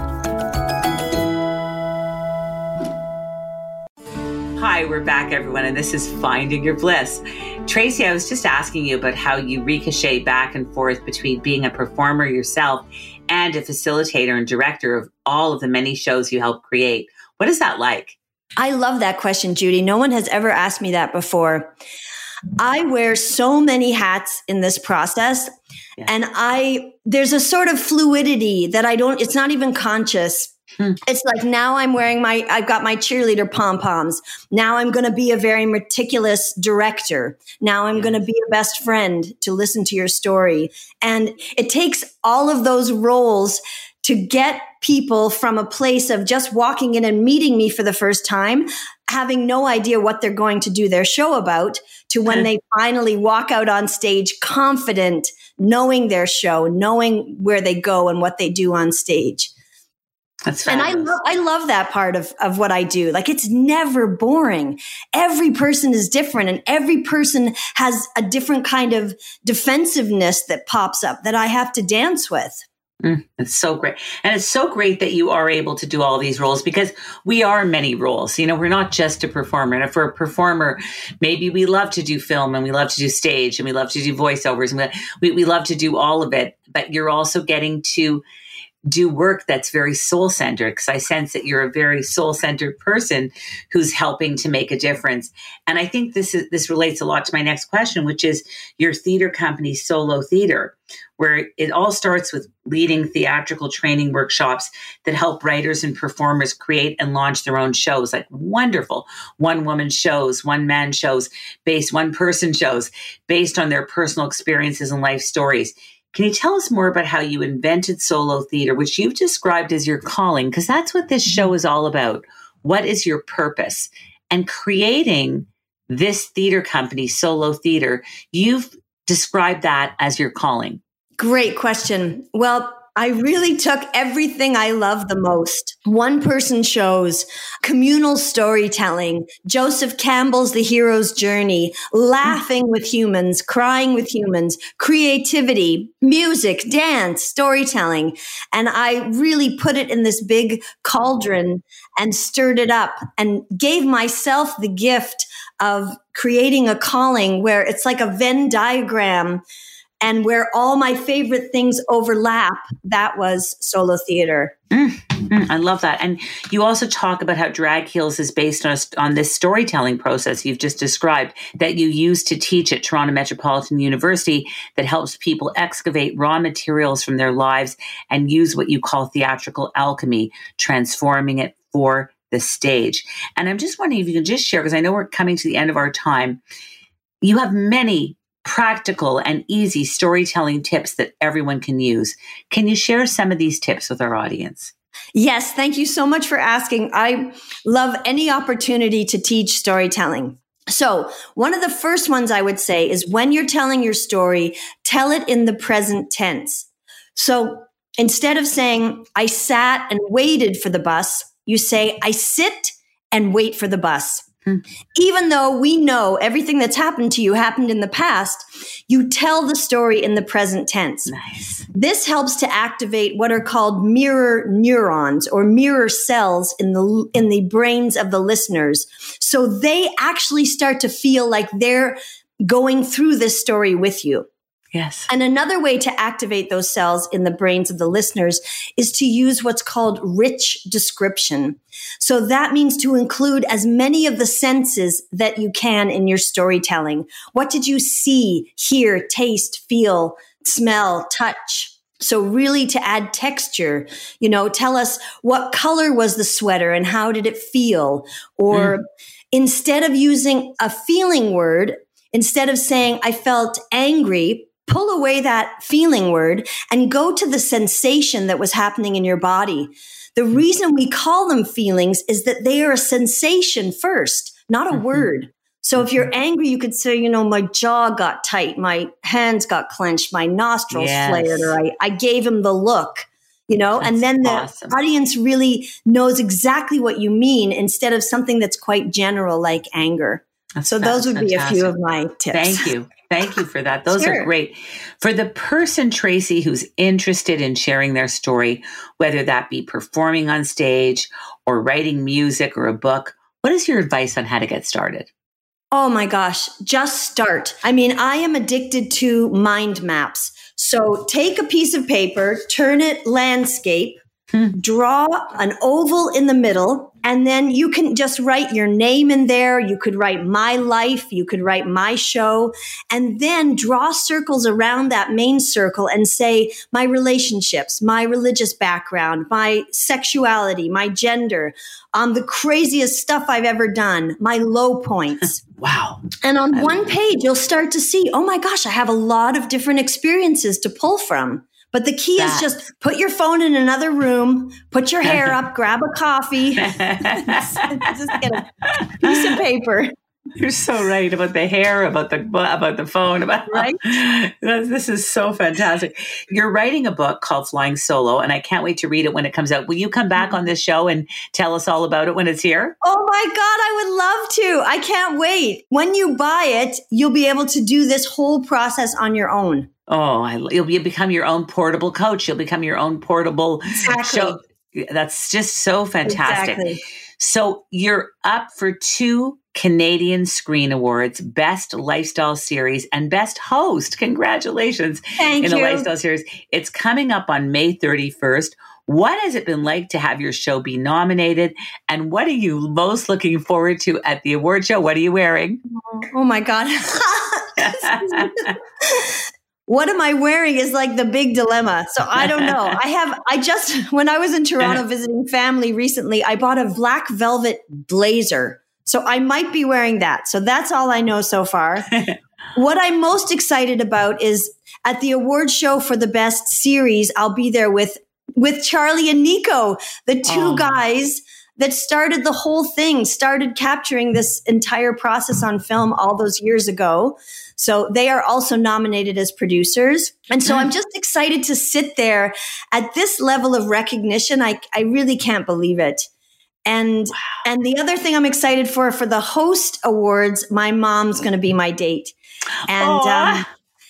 Hi, we're back, everyone, and this is Finding Your Bliss. Tracy, I was just asking you about how you ricochet back and forth between being a performer yourself and a facilitator and director of all of the many shows you help create. What is that like? I love that question, Judy. No one has ever asked me that before. I wear so many hats in this process. Yeah. And I, there's a sort of fluidity that I don't, it's not even conscious. Hmm. It's like now I'm wearing my, I've got my cheerleader pom-poms. Now I'm going to be a very meticulous director. Now I'm going to be a best friend to listen to your story. And it takes all of those roles to get people from a place of just walking in and meeting me for the first time, having no idea what they're going to do their show about, to when they finally walk out on stage confident, knowing their show, knowing where they go and what they do on stage. That's and I love, I love that part of, of what I do. Like, it's never boring. Every person is different, and every person has a different kind of defensiveness that pops up that I have to dance with. Mm, it's so great. And it's so great that you are able to do all these roles, because we are many roles. You know, we're not just a performer. And if we're a performer, maybe we love to do film and we love to do stage and we love to do voiceovers and we, we love to do all of it. But you're also getting to do work that's very soul-centered, because I sense that you're a very soul-centered person who's helping to make a difference. And I think this is this relates a lot to my next question, which is your theater company, Solo Theater, where it all starts with leading theatrical training workshops that help writers and performers create and launch their own shows, like wonderful one-woman shows, one-man shows, based one-person shows, based on their personal experiences and life stories. Can you tell us more about how you invented Solo Theater, which you've described as your calling? Because that's what this show is all about. What is your purpose? And creating this theater company, Solo Theater, you've described that as your calling. Great question. Well, I really took everything I love the most. One-person shows, communal storytelling, Joseph Campbell's The Hero's Journey, laughing with humans, crying with humans, creativity, music, dance, storytelling. And I really put it in this big cauldron and stirred it up and gave myself the gift of creating a calling where it's like a Venn diagram, and where all my favorite things overlap. That was Solo Theater. Mm, mm, I love that. And you also talk about how Drag Heals is based on, on this storytelling process you've just described that you use to teach at Toronto Metropolitan University, that helps people excavate raw materials from their lives and use what you call theatrical alchemy, transforming it for the stage. And I'm just wondering if you can just share, because I know we're coming to the end of our time. You have many practical and easy storytelling tips that everyone can use. Can you share some of these tips with our audience? Yes, thank you so much for asking. I love any opportunity to teach storytelling. So one of the first ones I would say is, when you're telling your story, tell it in the present tense. So instead of saying, I sat and waited for the bus, you say, I sit and wait for the bus. Even though we know everything that's happened to you happened in the past, you tell the story in the present tense. Nice. This helps to activate what are called mirror neurons, or mirror cells in the in the brains of the listeners. So they actually start to feel like they're going through this story with you. Yes. And another way to activate those cells in the brains of the listeners is to use what's called rich description. So that means to include as many of the senses that you can in your storytelling. What did you see, hear, taste, feel, smell, touch? So really to add texture, you know, tell us what color was the sweater and how did it feel? Or mm. instead of using a feeling word, instead of saying, I felt angry, pull away that feeling word and go to the sensation that was happening in your body. The reason we call them feelings is that they are a sensation first, not a mm-hmm. word. So if you're angry, you could say, you know, my jaw got tight, my hands got clenched, my nostrils yes. flared, or I, I gave him the look, you know, that's and then the awesome. Audience really knows exactly what you mean instead of something that's quite general like anger. That's, so those would fantastic. be a few of my tips. Thank you. Thank you for that. Those sure. are great. For the person, Tracy, who's interested in sharing their story, whether that be performing on stage or writing music or a book, what is your advice on how to get started? Oh my gosh, just start. I mean, I am addicted to mind maps. So take a piece of paper, turn it landscape, draw an oval in the middle, and then you can just write your name in there. You could write my life. You could write my show, and then draw circles around that main circle and say my relationships, my religious background, my sexuality, my gender, um, the craziest stuff I've ever done, my low points. Wow. And on one page, you'll start to see, oh my gosh, I have a lot of different experiences to pull from. But the key that. is just put your phone in another room, put your hair up, grab a coffee, just get a piece of paper. You're so right about the hair, about the about the phone, about right. This is so fantastic. You're writing a book called Flying Solo, and I can't wait to read it when it comes out. Will you come back on this show and tell us all about it when it's here? Oh my God, I would love to. I can't wait. When you buy it, you'll be able to do this whole process on your own. Oh, I, you'll be, become your own portable coach. You'll become your own portable exactly. show. That's just so fantastic. Exactly. So you're up for two Canadian Screen Awards, Best Lifestyle Series and Best Host. Congratulations. Thank in you. the Lifestyle Series. It's coming up on May thirty-first. What has it been like to have your show be nominated? And what are you most looking forward to at the award show? What are you wearing? Oh my God. What am I wearing is like the big dilemma. So I don't know. I have, I just, when I was in Toronto visiting family recently, I bought a black velvet blazer. So I might be wearing that. So that's all I know so far. What I'm most excited about is at the award show for the best series, I'll be there with, with Charlie and Nico, the two oh. guys that started the whole thing, started capturing this entire process on film all those years ago. So they are also nominated as producers. And so I'm just excited to sit there at this level of recognition. I, I really can't believe it. And, wow. and the other thing I'm excited for, for the host awards, my mom's going to be my date. And, um,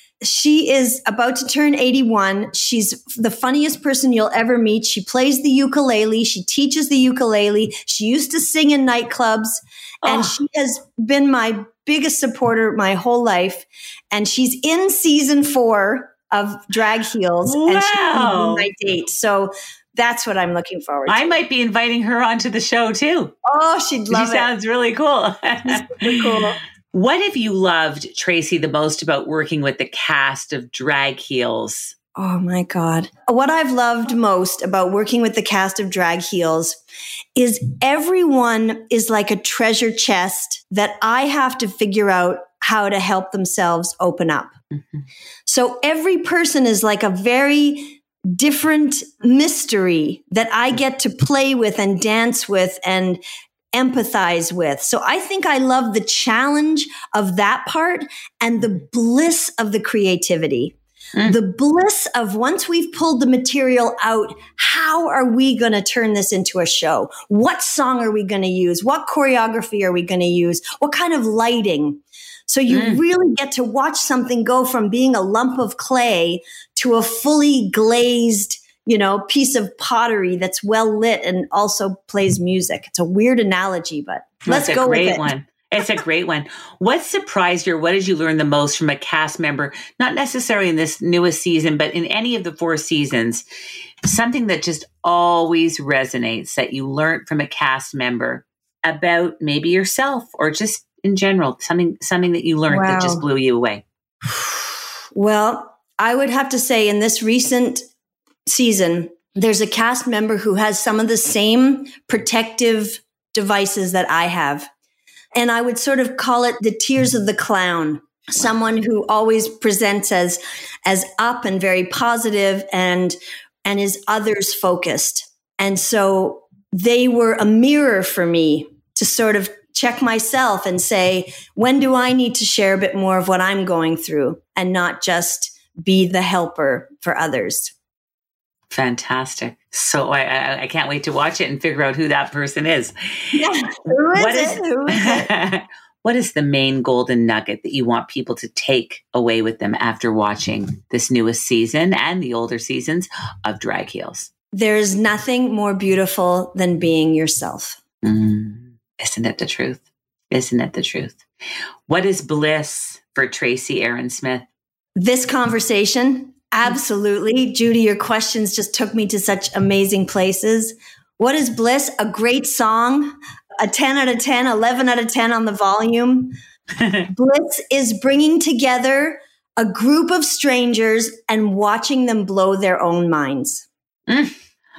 she is about to turn eighty-one. She's the funniest person you'll ever meet. She plays the ukulele. She teaches the ukulele. She used to sing in nightclubs, and oh. she has been my biggest supporter my whole life. And she's in season four of Drag Heels, wow. and she's my date. So that's what I'm looking forward to. I might be inviting her onto the show too. Oh, she'd love she it. She sounds really cool. Really cool. What have you loved, Tracy, the most about working with the cast of Drag Heels? Oh my God. What I've loved most about working with the cast of Drag Heels is everyone is like a treasure chest that I have to figure out how to help themselves open up. Mm-hmm. So every person is like a very different mystery that I get to play with and dance with and empathize with. So I think I love the challenge of that part and the bliss of the creativity. Mm. The bliss of once we've pulled the material out, how are we going to turn this into a show? What song are we going to use? What choreography are we going to use? What kind of lighting? So you mm. really get to watch something go from being a lump of clay to a fully glazed, you know, piece of pottery that's well lit and also plays music. It's a weird analogy, but let's that's go a great with it. One. It's a great one. What surprised you, or what did you learn the most from a cast member? Not necessarily in this newest season, but in any of the four seasons, something that just always resonates that you learned from a cast member about maybe yourself or just in general, something, something that you learned wow. that just blew you away. Well, I would have to say in this recent season, there's a cast member who has some of the same protective devices that I have. And I would sort of call it the tears of the clown, someone who always presents as, as up and very positive and, and is others focused. And so they were a mirror for me to sort of check myself and say, when do I need to share a bit more of what I'm going through and not just be the helper for others? Fantastic. So I, I I can't wait to watch it and figure out who that person is. Yeah. Who is, what is it? Who is it? What is the main golden nugget that you want people to take away with them after watching this newest season and the older seasons of Drag Heels? There is nothing more beautiful than being yourself. Mm, isn't it the truth? Isn't it the truth? What is bliss for Tracy Aaron Smith? This conversation, absolutely. Judy, your questions just took me to such amazing places. What is bliss? A great song, a ten out of ten, eleven out of ten on the volume. Bliss is bringing together a group of strangers and watching them blow their own minds. Mm.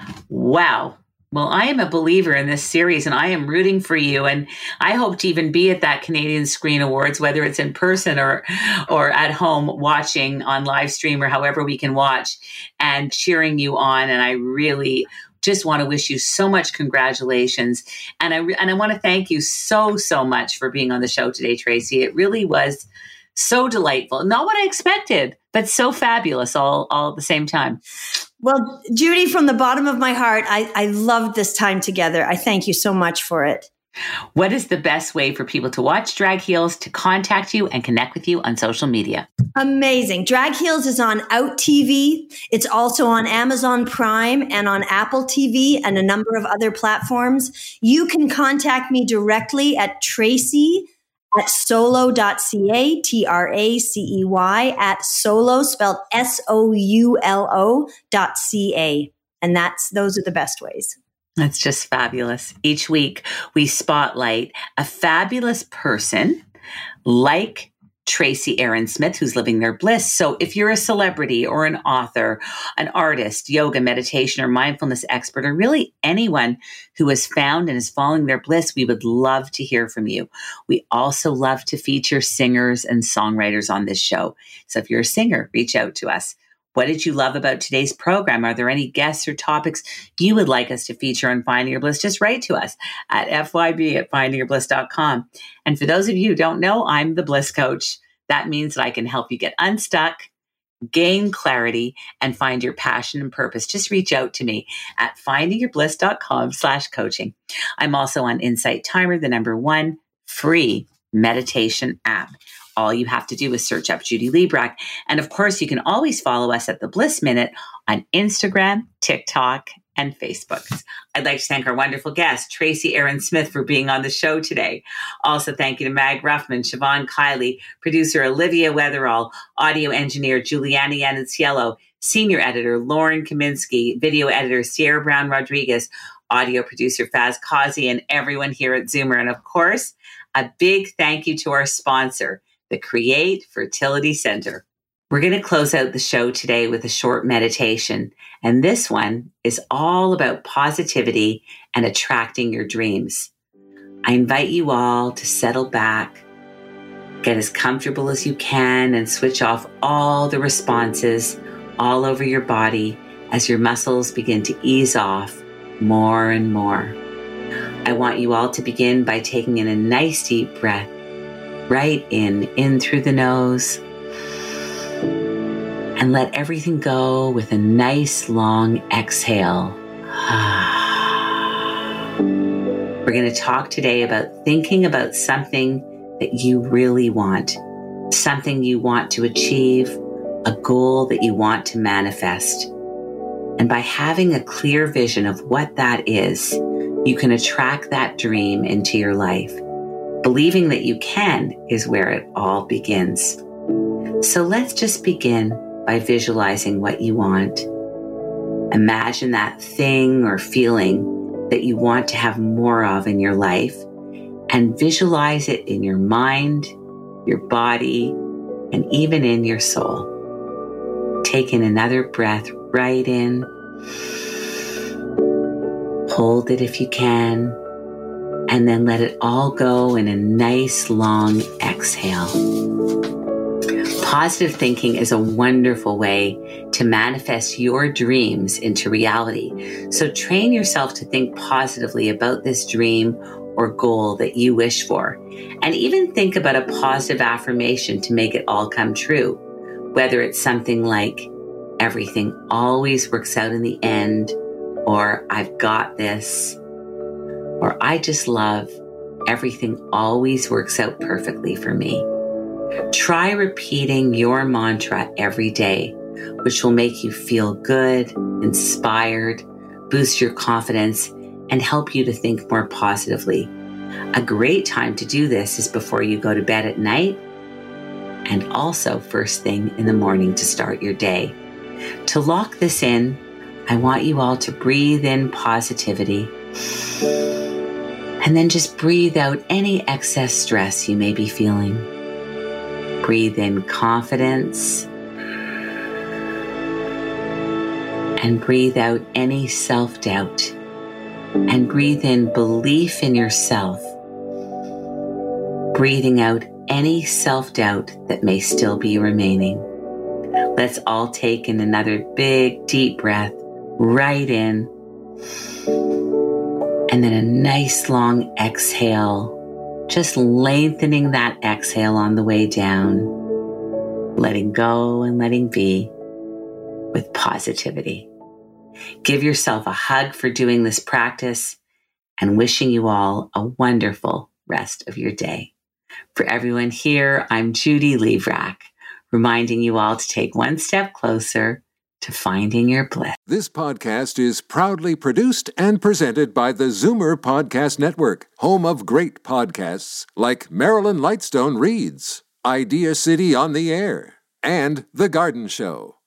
Wow. Well, I am a believer in this series and I am rooting for you. And I hope to even be at that Canadian Screen Awards, whether it's in person or, or at home watching on live stream or however we can watch and cheering you on. And I really just want to wish you so much congratulations. And I, and I want to thank you so, so much for being on the show today, Tracy. It really was so delightful. Not what I expected, but so fabulous all, all at the same time. Well, Judy, from the bottom of my heart, I, I loved this time together. I thank you so much for it. What is the best way for people to watch Drag Heels, to contact you and connect with you on social media? Amazing. Drag Heels is on Out T V. It's also on Amazon Prime and on Apple T V and a number of other platforms. You can contact me directly at Tracy at solo dot c a, T R A C E Y, at solo, spelled S O U L O dot C A. And that's, those are the best ways. That's just fabulous. Each week we spotlight a fabulous person like Tracy Aaron Smith, who's living their bliss. So if you're a celebrity or an author, an artist, yoga, meditation, or mindfulness expert, or really anyone who has found and is following their bliss, we would love to hear from you. We also love to feature singers and songwriters on this show. So if you're a singer, reach out to us. What did you love about today's program? Are there any guests or topics you would like us to feature on Finding Your Bliss? Just write to us at F Y B at finding your bliss dot com. And for those of you who don't know, I'm the Bliss Coach. That means that I can help you get unstuck, gain clarity, and find your passion and purpose. Just reach out to me at finding your bliss dot com slash coaching. I'm also on Insight Timer, the number one free meditation app. All you have to do is search up Judy Librach. And of course, you can always follow us at the Bliss Minute on Instagram, TikTok, and Facebook. I'd like to thank our wonderful guest, Tracy Aaron Smith, for being on the show today. Also, thank you to Mag Ruffman, Siobhan Kiley, producer Olivia Weatherall, audio engineer Juliana Yanciello, senior editor Lauren Kaminsky, video editor Sierra Brown Rodriguez, audio producer Faz Kazi, and everyone here at Zoomer. And of course, a big thank you to our sponsor, the Create Fertility Center. We're going to close out the show today with a short meditation. And this one is all about positivity and attracting your dreams. I invite you all to settle back, get as comfortable as you can, and switch off all the responses all over your body as your muscles begin to ease off more and more. I want you all to begin by taking in a nice deep breath. Right in, in through the nose, and let everything go with a nice long exhale. We're going to talk today about thinking about something that you really want, something you want to achieve, a goal that you want to manifest. And by having a clear vision of what that is, you can attract that dream into your life. Believing that you can is where it all begins. So let's just begin by visualizing what you want. Imagine that thing or feeling that you want to have more of in your life, and visualize it in your mind, your body, and even in your soul. Take in another breath right in. Hold it if you can. And then let it all go in a nice long exhale. Positive thinking is a wonderful way to manifest your dreams into reality. So train yourself to think positively about this dream or goal that you wish for. And even think about a positive affirmation to make it all come true. Whether it's something like, everything always works out in the end, or I've got this, or I just love, everything always works out perfectly for me. Try repeating your mantra every day, which will make you feel good, inspired, boost your confidence, and help you to think more positively. A great time to do this is before you go to bed at night and also first thing in the morning to start your day. To lock this in, I want you all to breathe in positivity and then just breathe out any excess stress you may be feeling. Breathe in confidence and breathe out any self-doubt, and breathe in belief in yourself, breathing out any self-doubt that may still be remaining. Let's all take in another big, deep breath right in, and then a nice long exhale, just lengthening that exhale on the way down, letting go and letting be with positivity. Give yourself a hug for doing this practice and wishing you all a wonderful rest of your day. For everyone here, I'm Judy Livrak, reminding you all to take one step closer to finding your bliss. This podcast is proudly produced and presented by the Zoomer Podcast Network, home of great podcasts like Marilyn Lightstone Reads, Idea City on the Air, and The Garden Show.